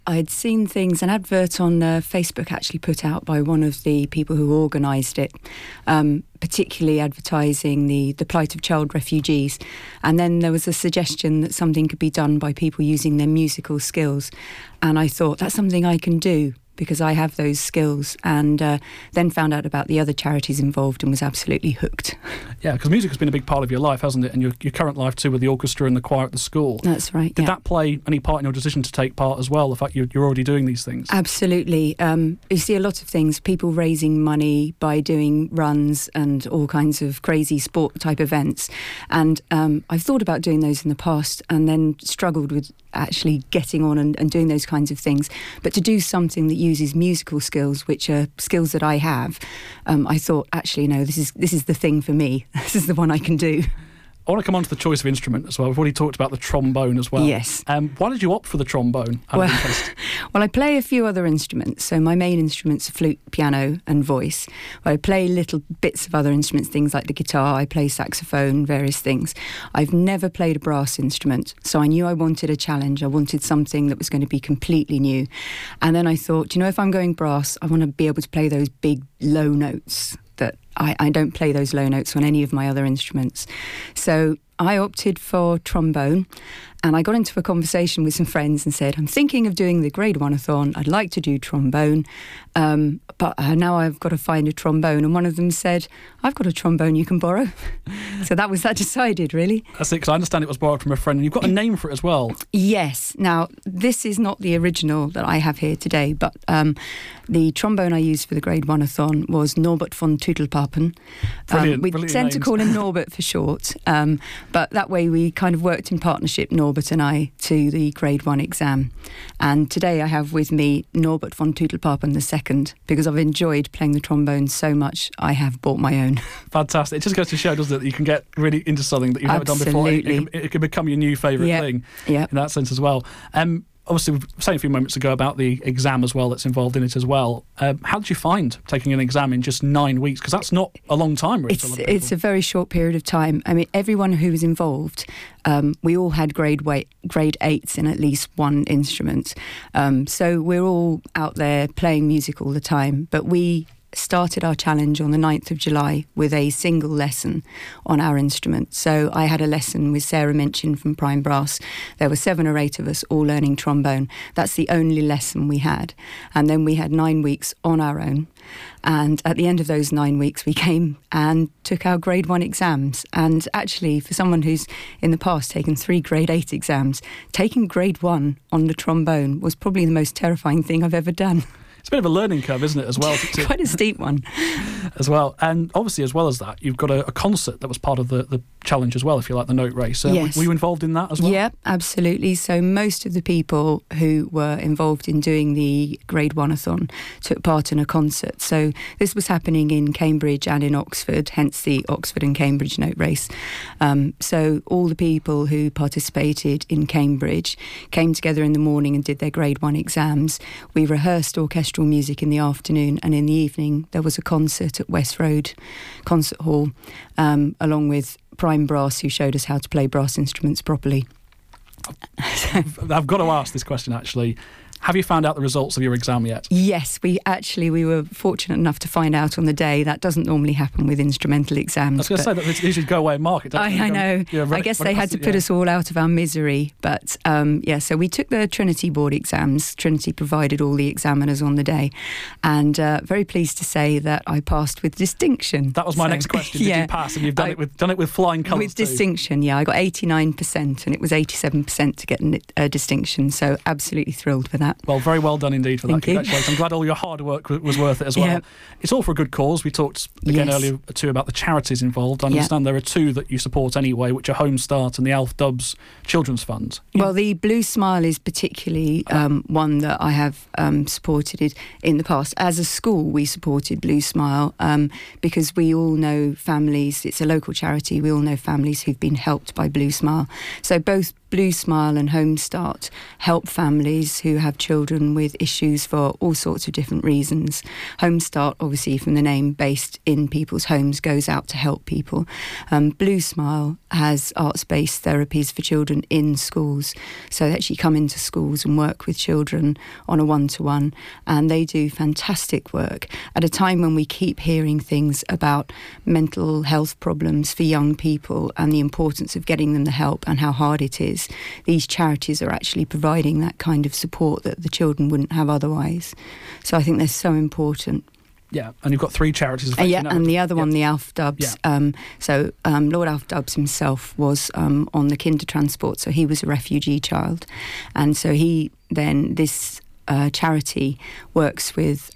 I'd seen things, an advert on Facebook actually put out by one of the people who organised it, particularly advertising the plight of child refugees. And then there was a suggestion that something could be done by people using their musical skills. And I thought, that's something I can do, because I have those skills, and then found out about the other charities involved and was absolutely hooked. Yeah, because music has been a big part of your life, hasn't it? And your current life too, with the orchestra and the choir at the school. That's right. Did that play any part in your decision to take part as well, the fact you're already doing these things? Absolutely. You see a lot of things, people raising money by doing runs and all kinds of crazy sport type events. And I've thought about doing those in the past and then struggled with actually getting on and doing those kinds of things. But to do something that uses musical skills, which are skills that I have, I thought, actually, no, this is the thing for me. This is the one I can do. I want to come on to the choice of instrument as well. We've already talked about the trombone as well. Yes. Why did you opt for the trombone? Well, I play a few other instruments. So my main instruments are flute, piano and voice. I play little bits of other instruments, things like the guitar. I play saxophone, various things. I've never played a brass instrument, so I knew I wanted a challenge. I wanted something that was going to be completely new. And then I thought, if I'm going brass, I want to be able to play those big, low notes that I don't play those low notes on any of my other instruments. So I opted for trombone, and I got into a conversation with some friends and said, I'm thinking of doing the Grade 1-a-thon. I'd like to do trombone, but now I've got to find a trombone. And one of them said, I've got a trombone you can borrow. So that was that decided, really. That's it, because I understand it was borrowed from a friend, and you've got a name for it as well. Yes. Now, this is not the original that I have here today, but the trombone I used for the Grade 1-a-thon was Norbert von Tüdelpapen. We tend to call him Norbert for short, but that way we kind of worked in partnership, Norbert and I, to the Grade 1 exam. And today I have with me Norbert von Tüdelpapen II, because I've enjoyed playing the trombone so much, I have bought my own. Fantastic. It just goes to show, doesn't it, that you can get really into something that you've never done before. It can become your new favourite thing in that sense as well. Obviously, we were saying a few moments ago about the exam as well that's involved in it as well. How did you find taking an exam in just 9 weeks? Because that's not a long time, really. It's a very short period of time. I mean, everyone who was involved, we all had grade 8s in at least one instrument. So we're all out there playing music all the time. But we started our challenge on the 9th of July with a single lesson on our instrument. So I had a lesson with Sarah Minchin from Prime Brass. There were 7 or 8 of us all learning trombone. That's the only lesson we had. And then we had 9 weeks on our own. And at the end of those 9 weeks, we came and took our Grade 1 exams. And actually, for someone who's in the past taken 3 Grade 8 exams, taking Grade 1 on the trombone was probably the most terrifying thing I've ever done. It's a bit of a learning curve, isn't it, as well? Quite a steep one. As well. And obviously, as well as that, you've got a concert that was part of the challenge as well, if you like, the note race. Yes. Were you involved in that as well? Yeah, absolutely. So most of the people who were involved in doing the Grade 1-a-thon took part in a concert. So this was happening in Cambridge and in Oxford, hence the Oxford and Cambridge note race. So all the people who participated in Cambridge came together in the morning and did their Grade 1 exams. We rehearsed orchestral music in the afternoon, and in the evening there was a concert at West Road Concert Hall, along with Prime Brass, who showed us how to play brass instruments properly. I've got to ask this question, actually. Have you found out the results of your exam yet? Yes, we were fortunate enough to find out on the day. That doesn't normally happen with instrumental exams. I was going to say that you should go away and mark it. I know. I guess they had to put us all out of our misery. But so we took the Trinity board exams. Trinity provided all the examiners on the day. And very pleased to say that I passed with distinction. That was my next question. Did you pass? And you've done it with flying colours with distinction, yeah. I got 89% and it was 87% to get a distinction. So absolutely thrilled for that. Well, very well done indeed for that. Thank you. Congratulations. I'm glad all your hard work was worth it as well. Yeah. It's all for a good cause. We talked again earlier too about the charities involved. I understand there are 2 that you support anyway, which are Home Start and the Alf Dubs Children's Fund. Well, the Blue Smile is particularly one that I have supported in the past. As a school, we supported Blue Smile because we all know families. It's a local charity. We all know families who've been helped by Blue Smile. So both Blue Smile and Home Start help families who have children with issues for all sorts of different reasons. Homestart, obviously from the name, based in people's homes, goes out to help people. Blue Smile has arts-based therapies for children in schools, so they actually come into schools and work with children on a one-to-one, and they do fantastic work at a time when we keep hearing things about mental health problems for young people and the importance of getting them the help and how hard it is. These charities are actually providing that kind of support that the children wouldn't have otherwise. So I think they're so important. Yeah, and you've got 3 charities. And the other one, the Alf Dubs. Yeah. Lord Alf Dubs himself was on the kinder transport, so he was a refugee child. And so this charity works with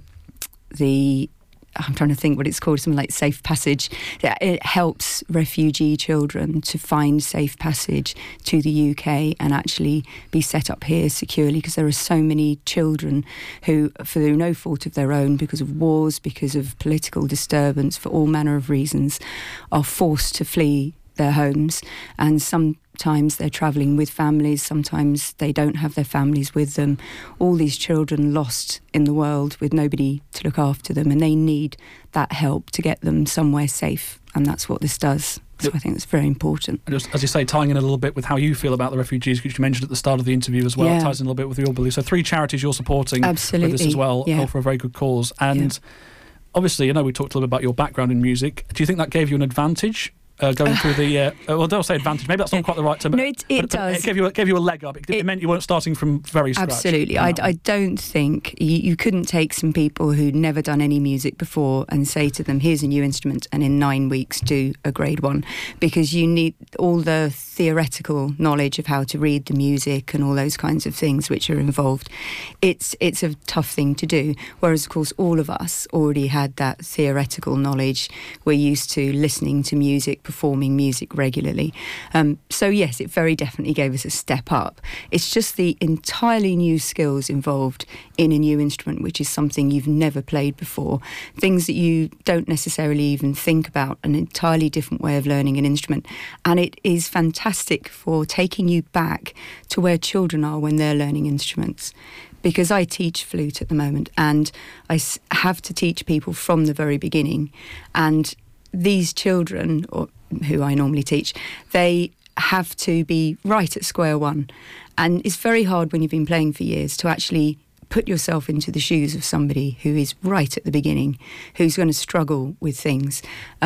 I'm trying to think what it's called, something like Safe Passage. It helps refugee children to find safe passage to the UK and actually be set up here securely, because there are so many children who, through no fault of their own, because of wars, because of political disturbance, for all manner of reasons, are forced to flee their homes. And sometimes they're travelling with families, sometimes they don't have their families with them. All these children lost in the world with nobody to look after them, and they need that help to get them somewhere safe, and that's what this does. So I think it's very important. Just, as you say, tying in a little bit with how you feel about the refugees, which you mentioned at the start of the interview as well, it ties in a little bit with your beliefs. So 3 charities you're supporting with this as well, all for a very good cause. And obviously, we talked a little bit about your background in music. Do you think that gave you an advantage? Going through the don't say advantage, maybe that's not quite the right term. No, it does. It gave you a leg up. It meant you weren't starting from very scratch. Absolutely. I don't think you couldn't take some people who'd never done any music before and say to them, here's a new instrument, and in 9 weeks do a grade 1, because you need all the theoretical knowledge of how to read the music and all those kinds of things which are involved. It's a tough thing to do, whereas of course all of us already had that theoretical knowledge. We're used to listening to music, performing music regularly. So yes, it very definitely gave us a step up. It's just the entirely new skills involved in a new instrument, which is something you've never played before. Things that you don't necessarily even think about, an entirely different way of learning an instrument. And it is fantastic for taking you back to where children are when they're learning instruments. Because I teach flute at the moment, and I have to teach people from the very beginning. And these children, or who I normally teach, they have to be right at square one. And it's very hard when you've been playing for years to actually put yourself into the shoes of somebody who is right at the beginning, who's going to struggle with things.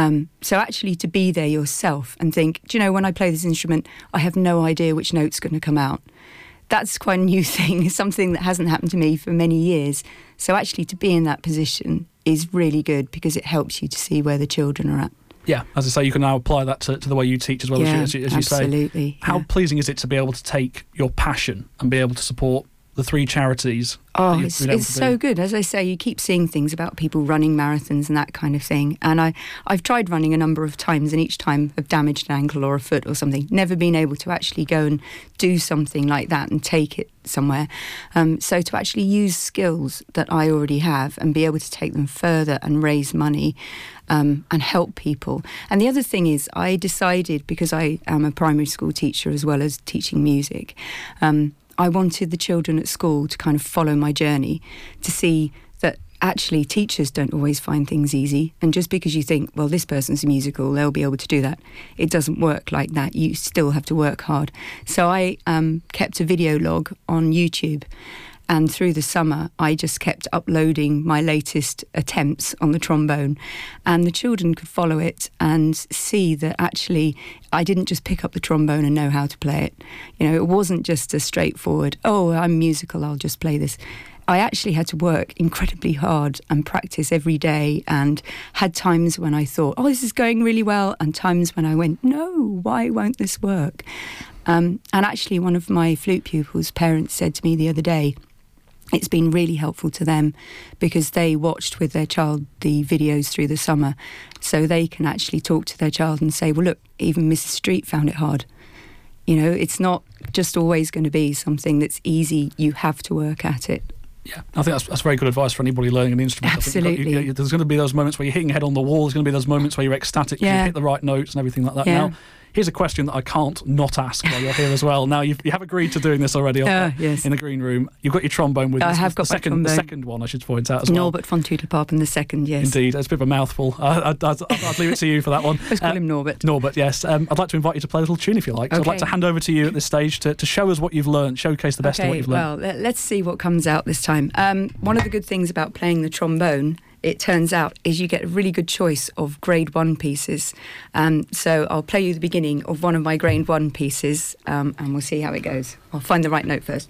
So actually to be there yourself and think, do you know, when I play this instrument, I have no idea which note's going to come out. That's quite a new thing, something that hasn't happened to me for many years. So actually to be in that position is really good, because it helps you to see where the children are at. Yeah, as I say, you can now apply that to the way you teach as well, as you absolutely, say. How pleasing is it to be able to take your passion and be able to support the 3 charities? Oh, it's so good. As I say, you keep seeing things about people running marathons and that kind of thing. And I've tried running a number of times, and each time I've damaged an ankle or a foot or something. Never been able to actually go and do something like that and take it somewhere. So to actually use skills that I already have and be able to take them further and raise money and help people. And the other thing is, I decided, because I am a primary school teacher as well as teaching music, I wanted the children at school to kind of follow my journey, to see that actually teachers don't always find things easy. And just because you think, well, this person's musical, they'll be able to do that, it doesn't work like that. You still have to work hard. So I kept a video log on YouTube. And through the summer, I just kept uploading my latest attempts on the trombone. And the children could follow it and see that actually I didn't just pick up the trombone and know how to play it. It wasn't just a straightforward, oh, I'm musical, I'll just play this. I actually had to work incredibly hard and practice every day, and had times when I thought, oh, this is going really well, and times when I went, no, why won't this work? And actually one of my flute pupils' parents said to me the other day, it's been really helpful to them because they watched with their child the videos through the summer, so they can actually talk to their child and say, well, look, even Mrs. Street found it hard. It's not just always going to be something that's easy. You have to work at it. Yeah, I think that's very good advice for anybody learning an instrument. Absolutely. There's going to be those moments where you're hitting your head on the wall. There's going to be those moments where you're ecstatic, you hit the right notes and everything like that. Yeah. Now, Here's a question that I can't not ask while you're here as well. Now, you have agreed to doing this already yes. in the green room. You've got your trombone with you. I have got my trombone. The second one, I should point out as well. Norbert von Toodlepapen, the second, yes. Indeed, it's a bit of a mouthful. I'd leave it to you for that one. Let's call him Norbert. Norbert, yes. I'd like to invite you to play a little tune if you like. So I'd like to hand over to you at this stage to show us what you've learned, showcase the best of what you've learned. Well, let's see what comes out this time. One of the good things about playing the trombone, it turns out, is you get a really good choice of grade 1 pieces. So I'll play you the beginning of one of my grade 1 pieces, and we'll see how it goes. I'll find the right note first.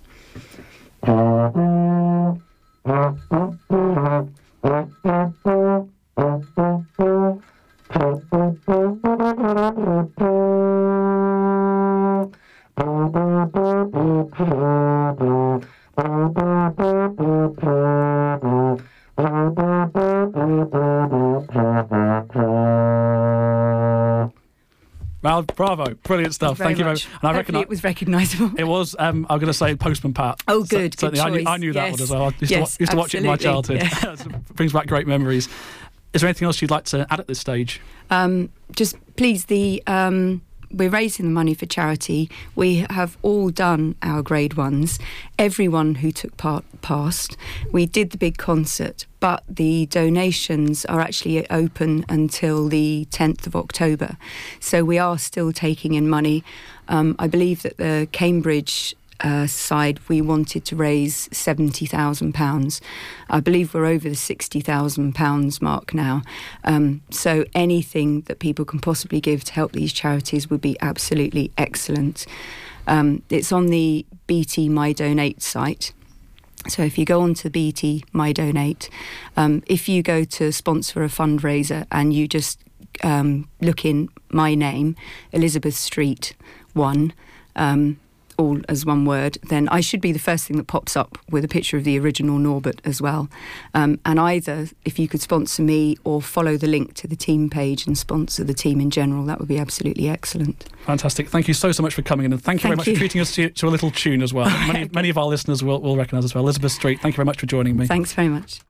Well, bravo, brilliant stuff. Thank you very much. And I reckon it was recognisable. It was. I'm going to say Postman Pat. Oh, good. Good choice. I knew that one as well. I used to watch it in my childhood. Yes. It brings back great memories. Is there anything else you'd like to add at this stage? Just please, we're raising the money for charity. We have all done our grade 1s. Everyone who took part passed. We did the big concert, but the donations are actually open until the 10th of October. So we are still taking in money. I believe that the Cambridge side, we wanted to raise £70,000. I believe we're over the £60,000 mark now. So anything that people can possibly give to help these charities would be absolutely excellent. It's on the BT My Donate site. So if you go on to BT My Donate, if you go to sponsor a fundraiser and you just look in my name, Elizabeth Street 1, all as one word, then I should be the first thing that pops up with a picture of the original Norbert as well. And either if you could sponsor me or follow the link to the team page and sponsor the team in general, that would be absolutely excellent. Fantastic. Thank you so much for coming in, and thank you very much for treating us to a little tune as well. Many of our listeners will recognise as well. Elizabeth Street, thank you very much for joining me. Thanks very much.